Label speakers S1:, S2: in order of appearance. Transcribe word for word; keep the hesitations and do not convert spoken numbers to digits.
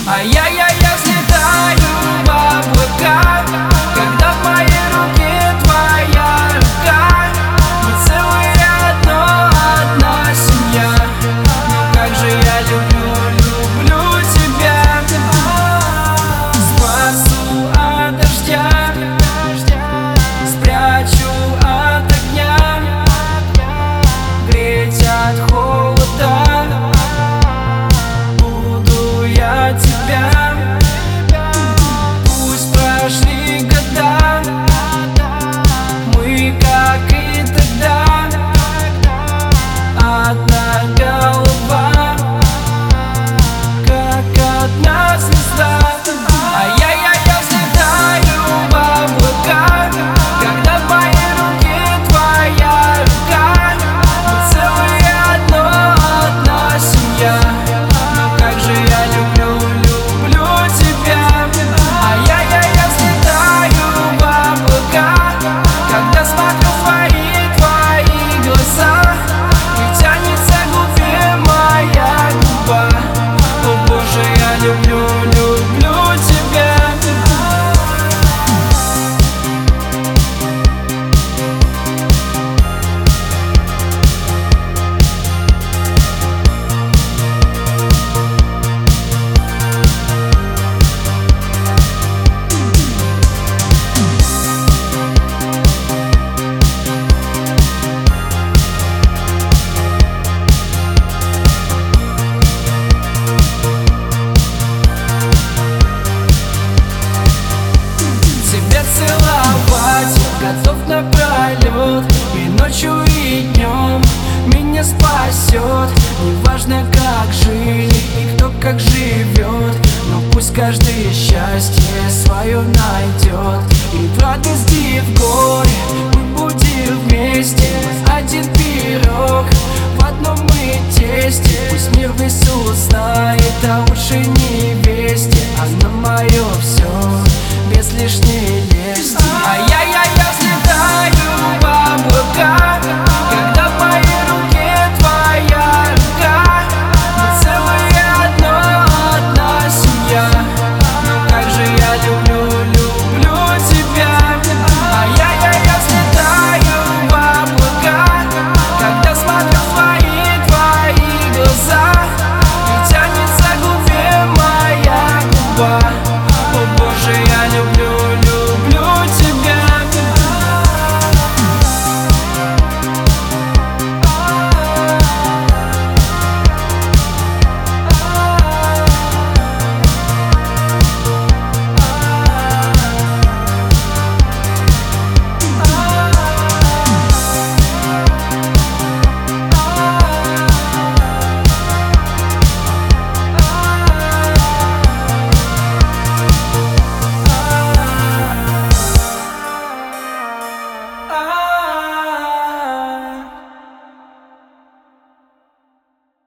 S1: А я, я, я взлетаю в облака, когда в моей руке твоя рука. Мы целые одно, одна семья. Как же я люблю, люблю тебя. Спасу от дождя, спрячу от огня, греть от холода буду я тебя. Пусть прошли года, мы, как и тогда, одна голова, как одна звезда. А я, я, я взлетаю в облака, когда в моей руке твоя рука. Мы целые одно, одна семья. Как же я люблю, люблю тебя. А я, я, я взлетаю в облака, когда смотрю в твои, твои глаза, и тянется к губе моя губа. О Боже, я люблю, люблю тебя. Тебя целовать готов напролет, и ночью, и днем меня спасет. Неважно, как жили и кто как живет, но пусть каждый счастье свое найдет. И в радости, и в горе мы будем вместе. Один пирог в одном мы тесте, пусть мир весь узнает